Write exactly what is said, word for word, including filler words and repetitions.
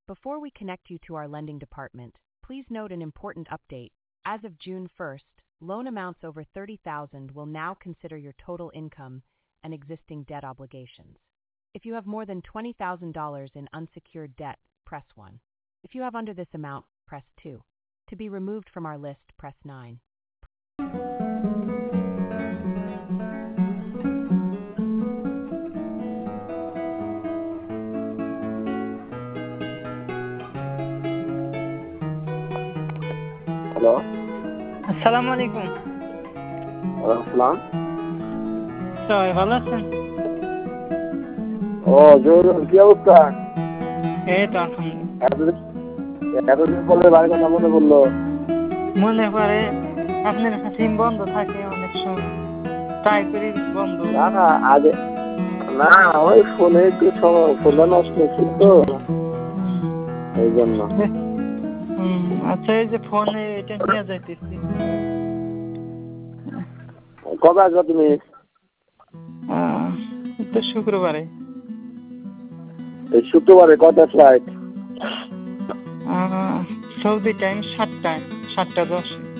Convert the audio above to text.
Before we connect you to our lending department, please note an important update. As of June first, loan amounts over thirty thousand dollars will now consider your total income and existing debt obligations. If you have more than twenty thousand dollars in unsecured debt, press one. If you have under this amount, press two. To be removed from our list, press nine. Hello, আসসালামু আলাইকুম। আসসালাম। সবাই ভালো আছেন? ও জহুরুল, কি অবস্থা? এই তো আলহামদুলিল্লাহ। এতদিন এতদিন পরে বাড়ির কথা মনে পড়লো। মনে পড়ে, আপনার সিম বন্ধ থাকে অনেক সময়, ট্রাই করি বন্ধ। না না আগে না, ওই ফোনে একটু ফোনটা নষ্ট ছিল তো, এই জন্য। হুম, আচ্ছা, এই যে ফোনে এটা নিয়ে যাইতেছি। কবে আসবে তুমি? তো শুক্রবারে। এই শুক্রবারে কটা ফ্লাইট? সৌদি টাইম সাতটায়, সাতটা দশ।